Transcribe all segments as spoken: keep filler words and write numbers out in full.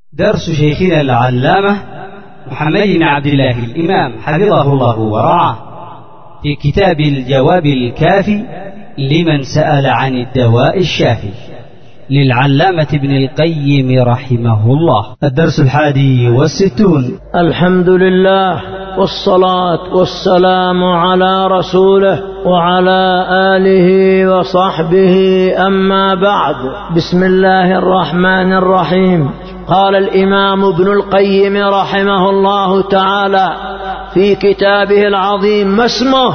درس شيخنا العلامة محمد بن عبد الله الإمام حفظه الله ورعاه في كتاب الجواب الكافي لمن سأل عن الدواء الشافي للعلامة ابن القيم رحمه الله. الدرس الحادي والستون. الحمد لله والصلاة والسلام على رسوله وعلى آله وصحبه، أما بعد. بسم الله الرحمن الرحيم. قال الإمام ابن القيم رحمه الله تعالى في كتابه العظيم: ما اسمه؟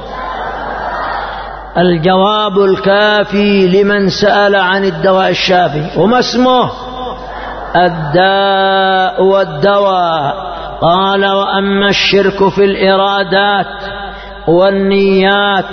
الجواب الكافي لمن سأل عن الدواء الشافي. وما اسمه؟ الداء والدواء. قال: وأما الشرك في الإرادات والنيات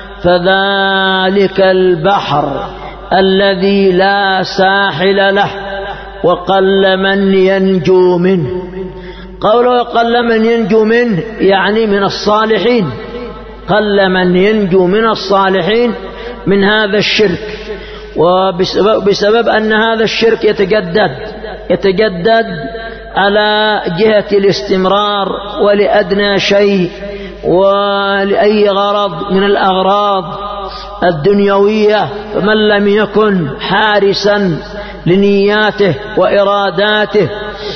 فذلك البحر الذي لا ساحل له، وقل من ينجو منه. قوله قل من ينجو منه يعني من الصالحين، قل من ينجو من الصالحين من هذا الشرك، وبسبب أن هذا الشرك يتجدد يتجدد على جهة الاستمرار ولأدنى شيء ولأي غرض من الأغراض الدنيوية. فمن لم يكن حارسا لنياته وإراداته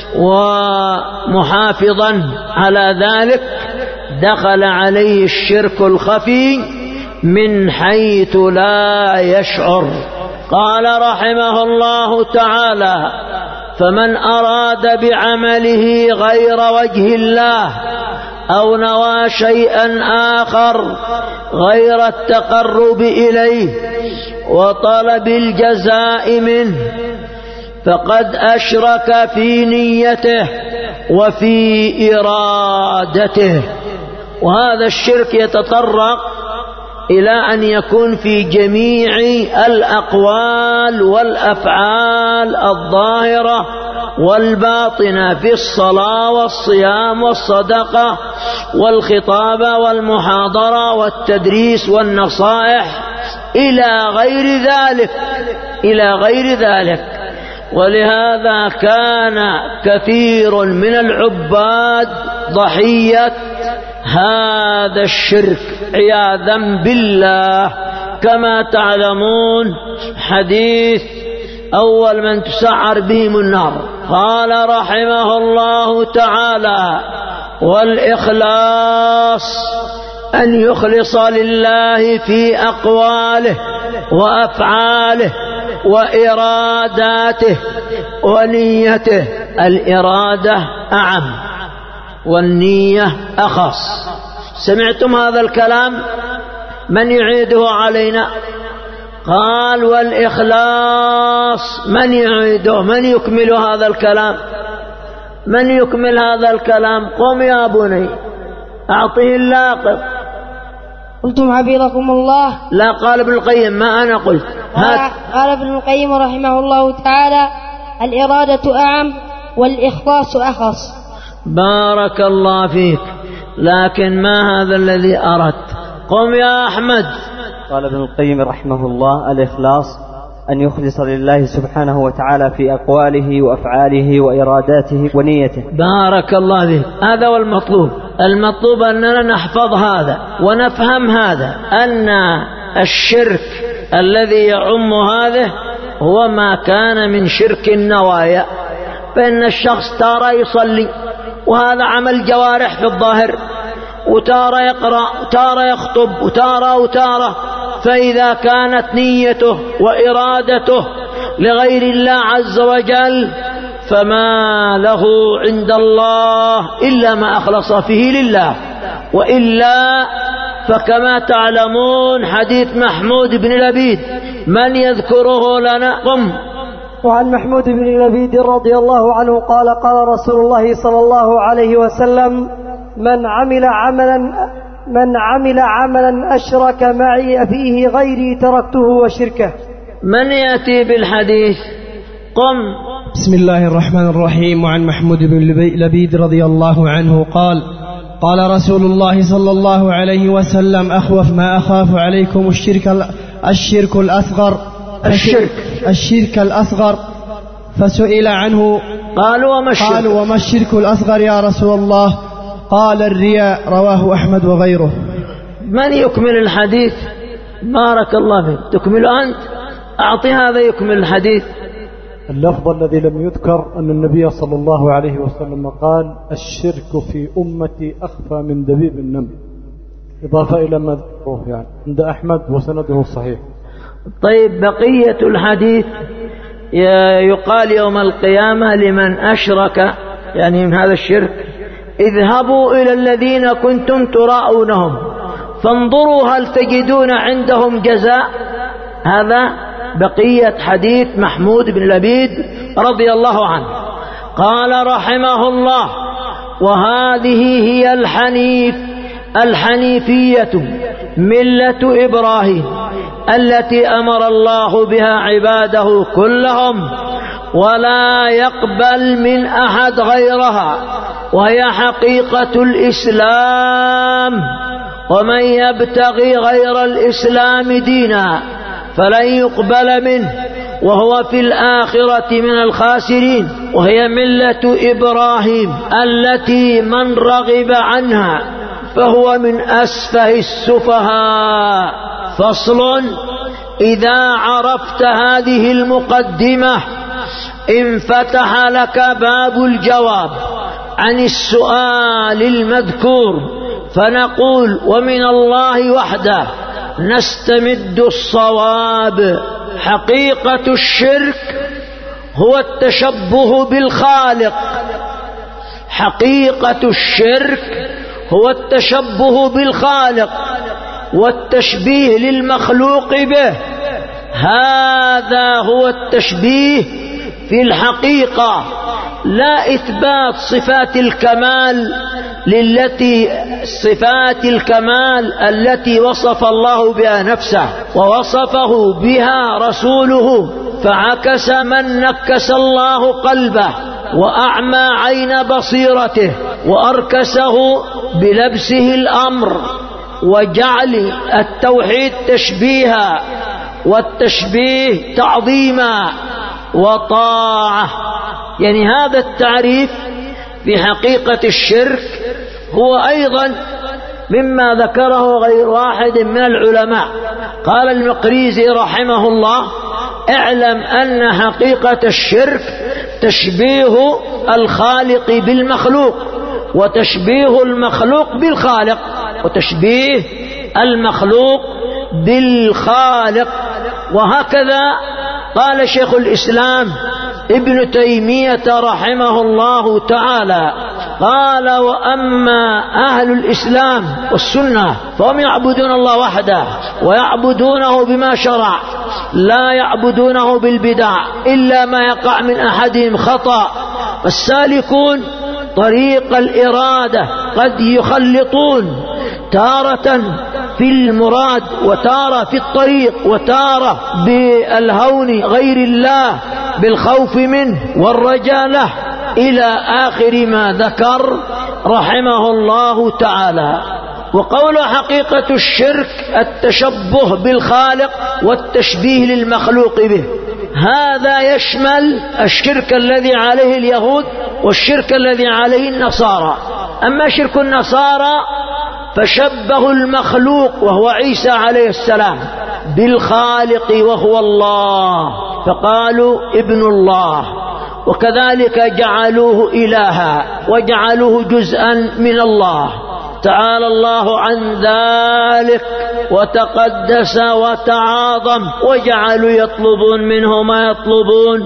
ومحافظا على ذلك دخل عليه الشرك الخفي من حيث لا يشعر. قال رحمه الله تعالى: فمن أراد بعمله غير وجه الله أو نوى شيئا آخر غير التقرب إليه وطلب الجزاء منه فقد أشرك في نيته وفي إرادته. وهذا الشرك يتطرق إلى أن يكون في جميع الأقوال والأفعال الظاهرة والباطنة، في الصلاة والصيام والصدقة والخطابة والمحاضرة والتدريس والنصائح إلى غير ذلك إلى غير ذلك. ولهذا كان كثير من العباد ضحية هذا الشرك عياذا بالله. كما تعلمون حديث أول من تسعر بهم النار. قال رحمه الله تعالى: والإخلاص أن يخلص لله في أقواله وأفعاله وإراداته ونيته. الإرادة أعم والنية أخص. سمعتم هذا الكلام؟ من يعيده علينا؟ قال: والإخلاص. من يعيده؟ من يكمل هذا الكلام؟ من يكمل هذا الكلام؟ قم يا بني أعطيه اللاقط. قلتم حفظكم الله. لا، قال ابن القيم، ما أنا قلت. هات. قال ابن القيم رحمه الله تعالى: الإرادة أعم والإخلاص أخص. بارك الله فيك، لكن ما هذا الذي أردت؟ قم يا أحمد. قال ابن القيم رحمه الله: الإخلاص أن يخلص لله سبحانه وتعالى في أقواله وأفعاله وإراداته ونيته. بارك الله فيك، هذا هو المطلوب. المطلوب أننا نحفظ هذا ونفهم هذا، أن الشرك الذي يعم هذا هو ما كان من شرك النوايا. فإن الشخص تارى يصلي وهذا عمل جوارح في الظاهر، وتارى يقرأ وتارى يخطب وتارى وتارى، فإذا كانت نيته وإرادته لغير الله عز وجل فما له عند الله إلا ما أخلص فيه لله. وإلا فكما تعلمون حديث محمود بن لبيد، من يذكره لنا؟ قم. وعن محمود بن لبيد رضي الله عنه قال: قال رسول الله صلى الله عليه وسلم: من عمل عملا من عمل عملا أشرك معي فيه غيري تركته وشركه. من يأتي بالحديث؟ قم. بسم الله الرحمن الرحيم. وعن محمود بن لبيد رضي الله عنه قال: قال رسول الله صلى الله عليه وسلم: أخوف ما أخاف عليكم الشرك الشرك الأصغر الشرك الشرك الأصغر فسئل عنه قالوا وما الشرك, قالوا وما الشرك الأصغر يا رسول الله؟ قال الرياء. رواه أحمد وغيره. من يكمل الحديث؟ بارك الله فيك. تكمل أنت؟ أعطي هذا يكمل الحديث. اللفظ الذي لم يذكر أن النبي صلى الله عليه وسلم قال الشرك في أمتي أخفى من دبيب النمل، إضافة إلى ما ذكره يعني عند أحمد وسنده صحيح. طيب بقية الحديث يقال يوم القيامة لمن أشرك يعني من هذا الشرك اذهبوا إلى الذين كنتم تراءونهم فانظروا هل تجدون عندهم جزاء. هذا بقية حديث محمود بن لبيد رضي الله عنه. قال رحمه الله: وهذه هي الحنيف الحنيفية ملة إبراهيم التي أمر الله بها عباده كلهم ولا يقبل من أحد غيرها، وهي حقيقة الإسلام. ومن يبتغي غير الإسلام دينا فلن يقبل منه وهو في الآخرة من الخاسرين. وهي ملة إبراهيم التي من رغب عنها فهو من أسفه السفهاء. فصل: إذا عرفت هذه المقدمة انفتح لك باب الجواب عن السؤال المذكور، فنقول: ومن الله وحده نستمد الصواب. حقيقة الشرك هو التشبه بالخالق. حقيقة الشرك هو التشبه بالخالق والتشبيه للمخلوق به. هذا هو التشبيه في الحقيقة، لا إثبات صفات الكمال للتي صفات الكمال التي وصف الله بها نفسه ووصفه بها رسوله. فعكس من نكس الله قلبه وأعمى عين بصيرته وأركسه بلبسه الأمر وجعل التوحيد تشبيها والتشبيه تعظيما وطاعة. يعني هذا التعريف في حقيقة الشرك هو أيضا مما ذكره غير واحد من العلماء. قال المقريزي رحمه الله: اعلم أن حقيقة الشرك تشبيه الخالق بالمخلوق وتشبيه المخلوق بالخالق وتشبيه المخلوق بالخالق. وهكذا قال شيخ الإسلام ابن تيمية رحمه الله تعالى، قال: وأما أهل الإسلام والسنة فهم يعبدون الله وحده ويعبدونه بما شرع، لا يعبدونه بالبدع إلا ما يقع من أحدهم خطأ. السالكون طريق الإرادة قد يخلطون تارة في المراد وتارة في الطريق وتارة بالهون غير الله بالخوف منه والرجاء له إلى آخر ما ذكر رحمه الله تعالى. وقول حقيقة الشرك التشبه بالخالق والتشبيه للمخلوق به. هذا يشمل الشرك الذي عليه اليهود والشرك الذي عليه النصارى. أما شرك النصارى فشبهوا المخلوق وهو عيسى عليه السلام بالخالق وهو الله، فقالوا ابن الله، وكذلك جعلوه إلها وجعلوه جزءا من الله. تعالى الله عن ذلك وتقدس وتعاظم، وجعلوا يطلبون منه ما يطلبون.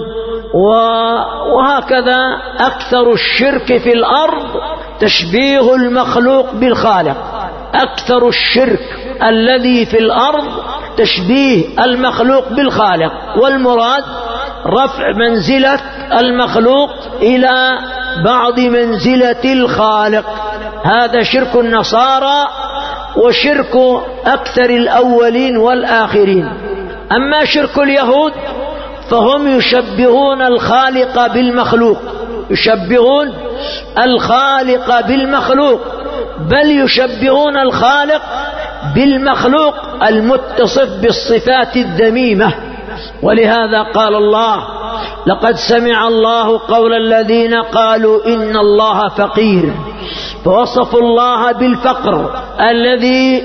وهكذا أكثر الشرك في الأرض تشبيه المخلوق بالخالق. أكثر الشرك الذي في الأرض تشبيه المخلوق بالخالق، والمراد رفع منزلة المخلوق إلى بعض منزلة الخالق. هذا شرك النصارى وشرك أكثر الأولين والآخرين. أما شرك اليهود فهم يشبهون الخالق بالمخلوق، يشبهون الخالق بالمخلوق، بل يشبهون الخالق بالمخلوق المتصف بالصفات الذميمة. ولهذا قال الله: لقد سمع الله قول الذين قالوا إن الله فقير، فوصفوا الله بالفقر الذي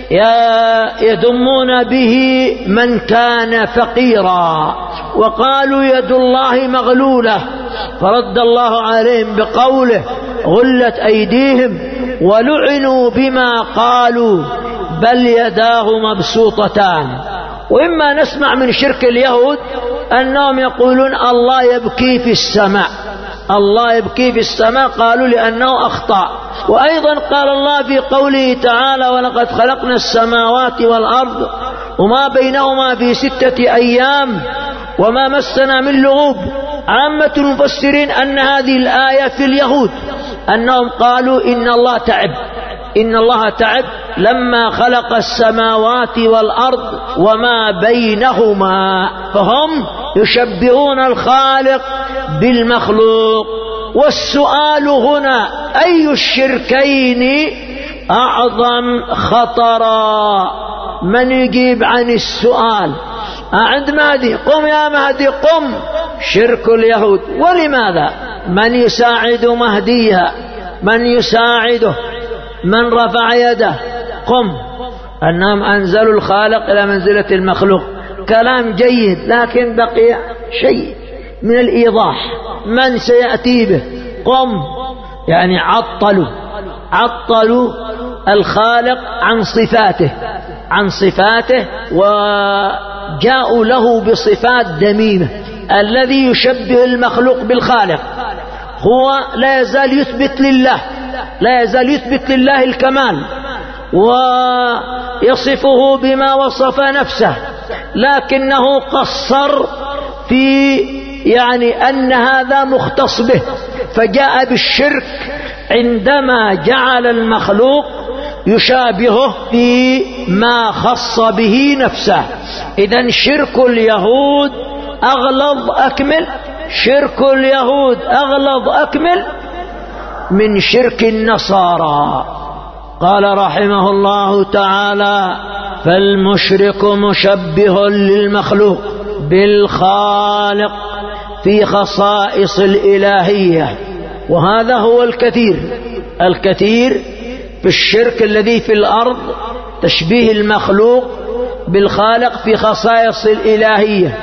يذمون به من كان فقيرا، وقالوا يد الله مغلولة، فرد الله عليهم بقوله غلت أيديهم ولعنوا بما قالوا بل يداه مبسوطتان. وإما نسمع من شرك اليهود أنهم يقولون الله يبكي في السماء، الله يبكي في السماء، قالوا لأنه أخطأ. وأيضا قال الله في قوله تعالى ولقد خلقنا السماوات والأرض وما بينهما في ستة أيام وما مسنا من لغوب. عامة المفسرين أن هذه الآية في اليهود، أنهم قالوا إن الله تعب، إن الله تعب لما خلق السماوات والأرض وما بينهما، فهم يشبهون الخالق بالمخلوق. والسؤال هنا أي الشركين أعظم خطرا؟ من يجيب عن السؤال؟ أعد مهدي، قم يا مهدي قم. شرك اليهود. ولماذا؟ من يساعد مهديها؟ من يساعده؟ من رفع يده؟ قم. أنهم أنزلوا الخالق إلى منزلة المخلوق، كلام جيد، لكن بقي شيء من الإيضاح. من سيأتي به؟ قم. يعني عطلوا عطلوا الخالق عن صفاته عن صفاته وجاءوا له بصفات ذميمة. الذي يشبه المخلوق بالخالق هو لا يزال يثبت لله لا يزال يثبت لله الكمال ويصفه بما وصف نفسه، لكنه قصر في يعني أن هذا مختص به، فجاء بالشرك عندما جعل المخلوق يشابهه في ما خص به نفسه. إذن شرك اليهود أغلظ أكمل شرك اليهود أغلظ أكمل من شرك النصارى. قال رحمه الله تعالى: فالمشرك مشبه للمخلوق بالخالق في خصائص الإلهية. وهذا هو الكثير الكثير في الشرك الذي في الأرض، تشبيه المخلوق بالخالق في خصائص الإلهية،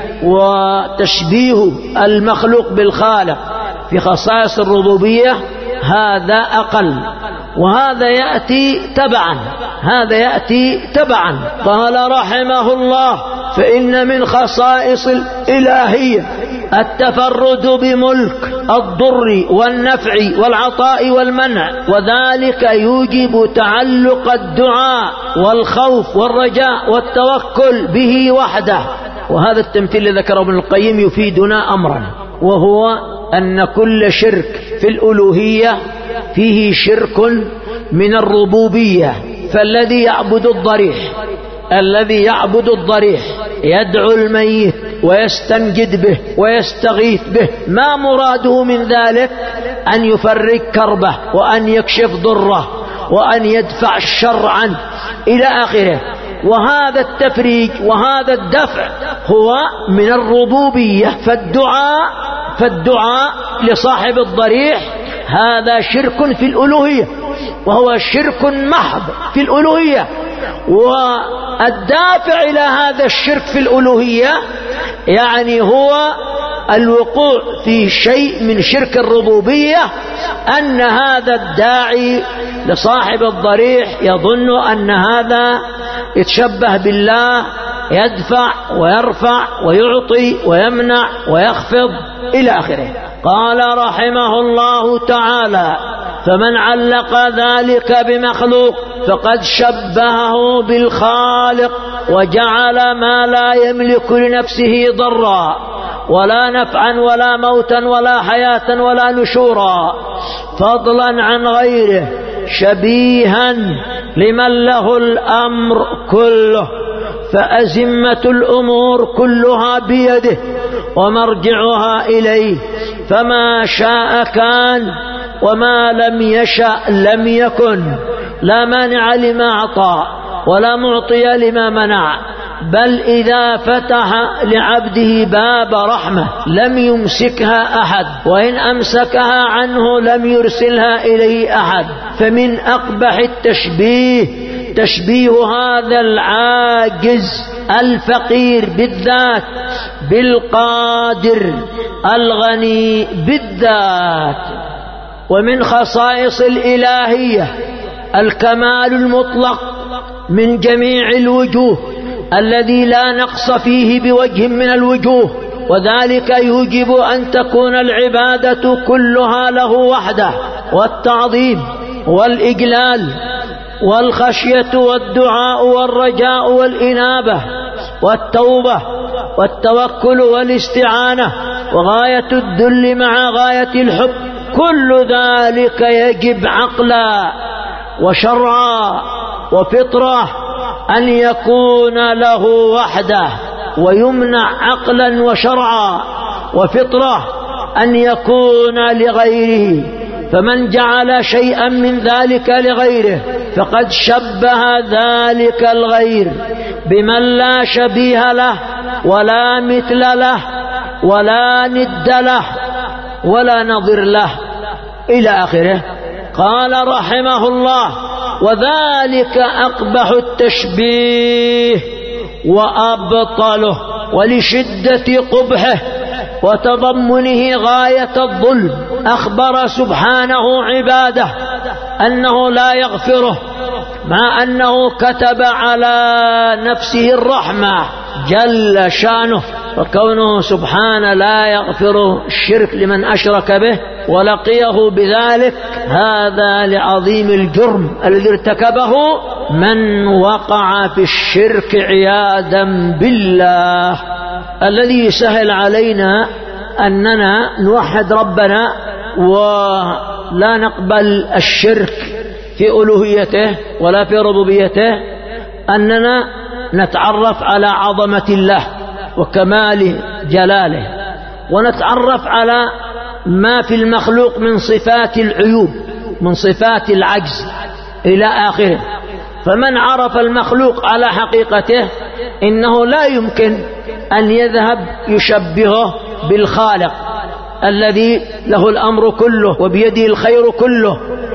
وتشبيه المخلوق بالخالق في خصائص الربوبية هذا أقل، وهذا يأتي تبعا هذا يأتي تبعا قال رحمه الله: فإن من خصائص الإلهية التفرد بملك الضر والنفع والعطاء والمنع، وذلك يوجب تعلق الدعاء والخوف والرجاء والتوكل به وحده. وهذا التمثيل الذي ذكره ابن القيم يفيدنا أمرا، وهو أن كل شرك في الألوهية فيه شرك من الربوبية. فالذي يعبد الضريح الذي يعبد الضريح يدعو الميت ويستنجد به ويستغيث به، ما مراده من ذلك؟ أن يفرج كربه وأن يكشف ضره وأن يدفع الشر عنه إلى آخره. وهذا التفريج وهذا الدفع هو من الربوبية. فالدعاء فالدعاء لصاحب الضريح هذا شرك في الألوهية، وهو شرك محض في الألوهية. والدافع إلى هذا الشرك في الألوهية يعني هو الوقوع في شيء من شرك الربوبية، أن هذا الداعي لصاحب الضريح يظن أن هذا يتشبه بالله، يدفع ويرفع ويعطي ويمنع ويخفض إلى آخره. قال رحمه الله تعالى: فمن علق ذلك بمخلوق فقد شبهه بالخالق وجعل ما لا يملك لنفسه ضرا ولا نفعا ولا موتا ولا حياة ولا نشورا، فضلا عن غيره، شبيها لمن له الأمر كله، فأزمة الأمور كلها بيده ومرجعها إليه، فما شاء كان وما لم يشأ لم يكن، لا مانع لما أعطى ولا معطي لما منع، بل إذا فتح لعبده باب رحمة لم يمسكها أحد، وإن أمسكها عنه لم يرسلها إليه أحد. فمن أقبح التشبيه تشبيه هذا العاجز الفقير بالذات بالقادر الغني بالذات. ومن خصائص الإلهية الكمال المطلق من جميع الوجوه الذي لا نقص فيه بوجه من الوجوه، وذلك يوجب أن تكون العبادة كلها له وحده، والتعظيم والإجلال والخشية والدعاء والرجاء والإنابة والتوبة والتوكل والاستعانة وغاية الذل مع غاية الحب، كل ذلك يجب عقلا وشرعا وفطرة أن يكون له وحده، ويمنع عقلا وشرعا وفطرة أن يكون لغيره. فمن جعل شيئا من ذلك لغيره فقد شبه ذلك الغير بمن لا شبيه له ولا مثل له ولا ند له ولا نظير له إلى آخره. قال رحمه الله: وذلك أقبح التشبيه وأبطله، ولشدة قبحه وتضمنه غاية الظلم أخبر سبحانه عباده أنه لا يغفره، مع أنه كتب على نفسه الرحمة جل شأنه، وكونه سبحانه لا يغفر الشرك لمن أشرك به ولقيه بذلك، هذا لعظيم الجرم الذي ارتكبه من وقع في الشرك عياذا بالله. الذي سهل علينا أننا نوحد ربنا ولا نقبل الشرك في ألوهيته ولا في ربوبيته أننا نتعرف على عظمة الله وكمال جلاله، ونتعرف على ما في المخلوق من صفات العيوب، من صفات العجز إلى آخره. فمن عرف المخلوق على حقيقته إنه لا يمكن أن يذهب يشبهه بالخالق الذي له الأمر كله وبيده الخير كله،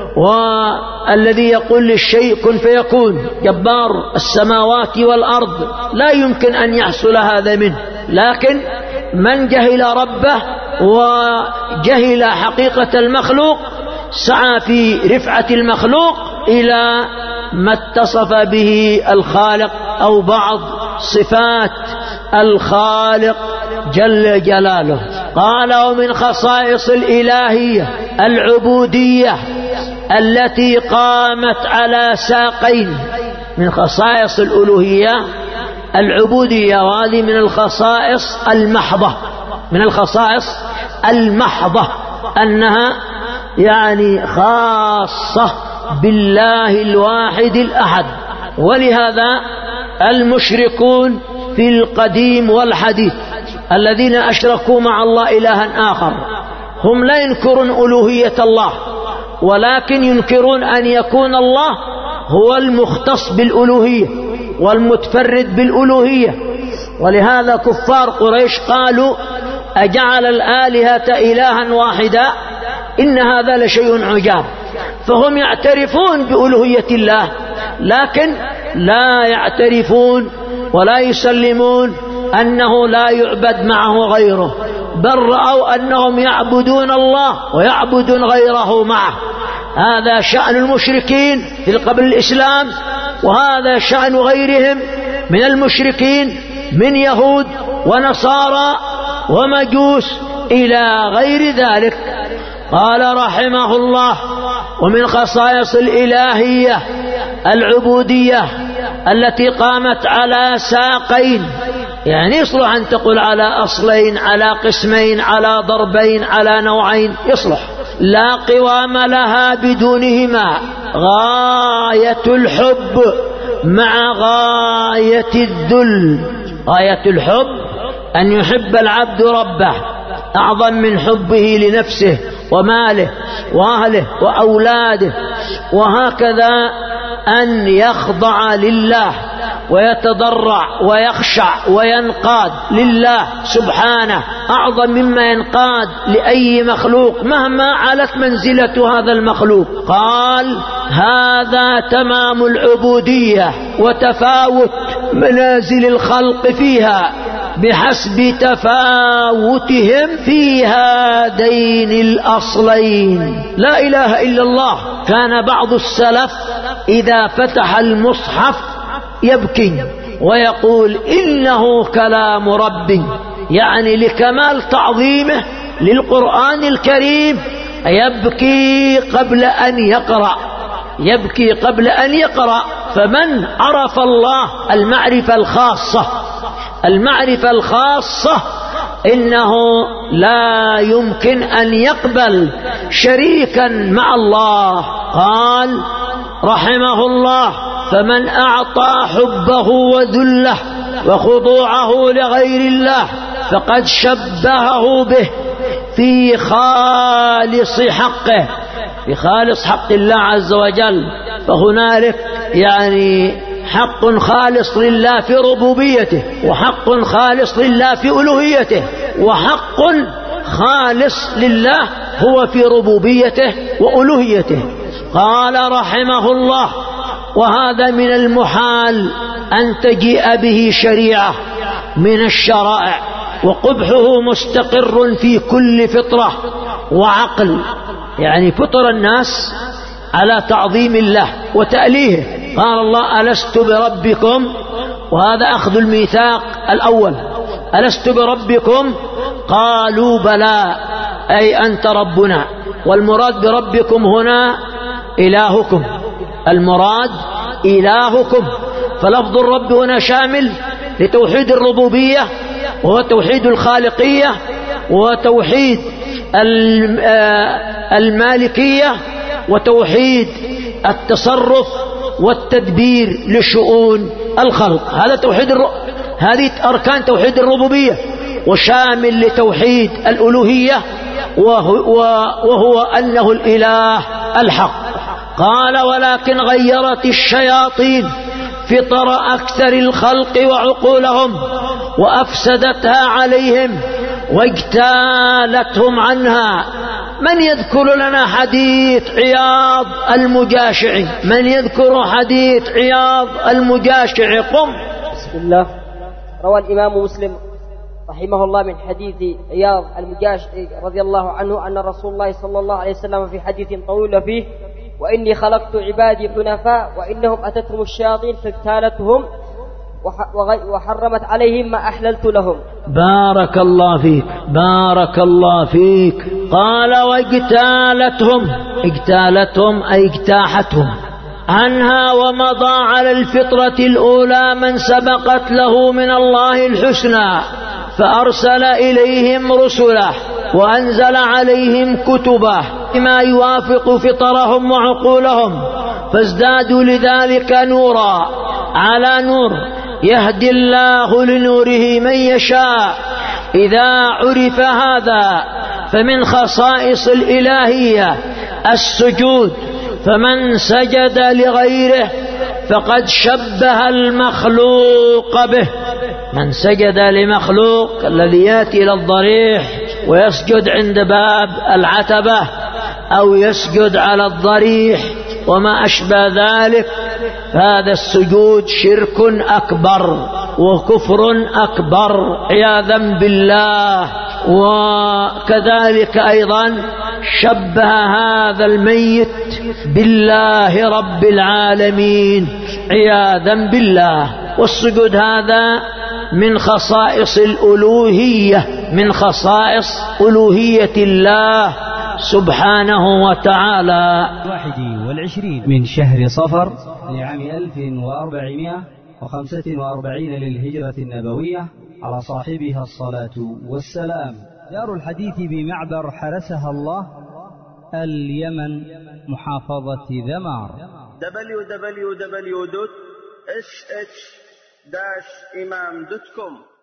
والذي يقول للشيء كن فيكون، جبار السماوات والأرض، لا يمكن أن يحصل هذا منه. لكن من جهل ربه وجهل حقيقة المخلوق سعى في رفعة المخلوق إلى ما اتصف به الخالق أو بعض صفات الخالق جل جلاله. قال: ومن خصائص الإلهية العبودية التي قامت على ساقين. من خصائص الألوهية العبودية، وهذه من الخصائص المحضة، من الخصائص المحضة أنها يعني خاصة بالله الواحد الأحد. ولهذا المشركون في القديم والحديث الذين أشركوا مع الله إلها آخر هم لا ينكرون ألوهية الله، ولكن ينكرون أن يكون الله هو المختص بالألوهية والمتفرد بالألوهية. ولهذا كفار قريش قالوا: أجعل الآلهة إلها واحدا إن هذا لشيء عجاب. فهم يعترفون بألوهية الله، لكن لا يعترفون ولا يسلمون أنه لا يعبد معه غيره، بل رأوا أنهم يعبدون الله ويعبدون غيره معه. هذا شأن المشركين في قبل الإسلام، وهذا شأن غيرهم من المشركين من يهود ونصارى ومجوس إلى غير ذلك. قال رحمه الله: ومن خصائص الإلهية العبودية التي قامت على ساقين، يعني يصلح أن تقول على أصلين، على قسمين، على ضربين، على نوعين، يصلح، لا قوام لها بدونهما، غاية الحب مع غاية الذل. غاية الحب أن يحب العبد ربه أعظم من حبه لنفسه وماله وأهله وأولاده، وهكذا أن يخضع لله ويتضرع ويخشع وينقاد لله سبحانه أعظم مما ينقاد لأي مخلوق مهما علت منزلة هذا المخلوق. قال هذا تمام العبودية وتفاوت منازل الخلق فيها بحسب تفاوتهم في هذين الأصلين. لا إله إلا الله. كان بعض السلف إذا فتح المصحف يبكي ويقول إنه كلام ربي، يعني لكمال تعظيمه للقرآن الكريم يبكي قبل أن يقرأ، يبكي قبل أن يقرأ. فمن عرف الله المعرفة الخاصة، المعرفة الخاصة إنه لا يمكن أن يقبل شريكا مع الله. قال رحمه الله فمن أعطى حبه وذله وخضوعه لغير الله فقد شبهه به في خالص حقه، في خالص حق الله عز وجل. فهنالك يعني حق خالص لله في ربوبيته، وحق خالص لله في ألوهيته، وحق خالص لله هو في ربوبيته وألوهيته. قال رحمه الله وهذا من المحال أن تجيء به شريعة من الشرائع، وقبحه مستقر في كل فطرة وعقل، يعني فطر الناس على تعظيم الله وتأليهه. قال الله ألست بربكم، وهذا أخذ الميثاق الأول، ألست بربكم قالوا بلى أي أنت ربنا. والمراد بربكم هنا إلهكم، المراد إلهكم. فلفظ الرب هنا شامل لتوحيد الربوبية وهو توحيد الخالقية وتوحيد المالكية وتوحيد التصرف والتدبير لشؤون الخلق. هذا توحيد الر... هذه أركان توحيد الربوبية، وشامل لتوحيد الألوهية وهو, وهو أنه الإله الحق. قال ولكن غيرت الشياطين فطر أكثر الخلق وعقولهم وأفسدتها عليهم واجتالتهم عنها. من يذكر لنا حديث عياض المجاشعي؟ من يذكر حديث عياض المجاشعي؟ قم. بسم الله. روى الإمام مسلم رحمه الله من حديث عياض المجاشعي رضي الله عنه أن رسول الله صلى الله عليه وسلم في حديث طويل فيه وإني خلقت عبادي حنفاء وإنهم أتتهم الشياطين فاجتالتهم وحرمت عليهم ما أحللت لهم. بارك الله فيك، بارك الله فيك. قال واجتالتهم، اجتالتهم أي اجتاحتهم عنها ومضى على الفطرة الأولى من سبقت له من الله الحسنى، فأرسل إليهم رسله وأنزل عليهم كتبه بما يوافق فطرهم وعقولهم، فازدادوا لذلك نورا على نور، يهدي الله لنوره من يشاء. إذا عرف هذا فمن خصائص الإلهية السجود، فمن سجد لغيره فقد شبه المخلوق به. من سجد لمخلوق الذي يأتي إلى الضريح ويسجد عند باب العتبة أو يسجد على الضريح وما أشبه ذلك، فهذا السجود شرك أكبر وكفر أكبر عياذا بالله. وكذلك أيضا شبه هذا الميت بالله رب العالمين عياذا بالله. والسجود هذا من خصائص الألوهية، من خصائص ألوهية الله سبحانه وتعالى. واحد والعشرين من شهر صفر لعام ألف وأربعمائة وخمسة وأربعين للهجرة النبوية على صاحبها الصلاة والسلام. دار الحديث بمعبر حرسها الله، اليمن، محافظة ذمار. دبليو دبليو دبليو دوت إس إتش داش إمام دوت كوم